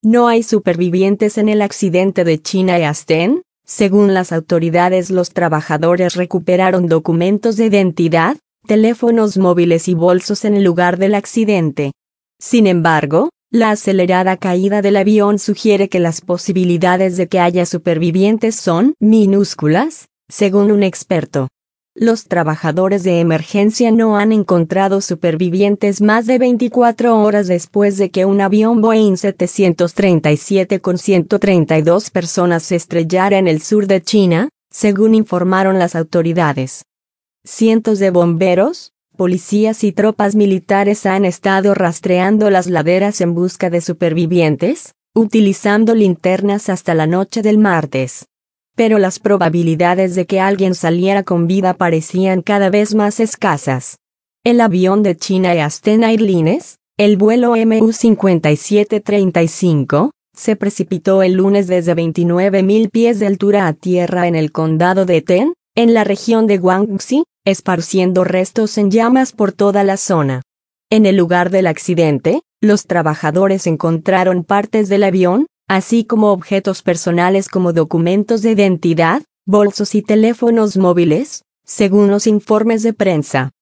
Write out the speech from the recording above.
No hay supervivientes en el accidente de China Eastern. Según las autoridades, los trabajadores recuperaron documentos de identidad, teléfonos móviles y bolsos en el lugar del accidente. Sin embargo, la acelerada caída del avión sugiere que las posibilidades de que haya supervivientes son minúsculas, según un experto. Los trabajadores de emergencia no han encontrado supervivientes más de 24 horas después de que un avión Boeing 737 con 132 personas se estrellara en el sur de China, según informaron las autoridades. Cientos de bomberos, policías y tropas militares han estado rastreando las laderas en busca de supervivientes, utilizando linternas hasta la noche del martes. Pero las probabilidades de que alguien saliera con vida parecían cada vez más escasas. El avión de China Eastern Airlines, el vuelo MU-5735, se precipitó el lunes desde 29.000 pies de altura a tierra en el condado de Ten, en la región de Guangxi, esparciendo restos en llamas por toda la zona. En el lugar del accidente, los trabajadores encontraron partes del avión, así como objetos personales como documentos de identidad, bolsos y teléfonos móviles, según los informes de prensa.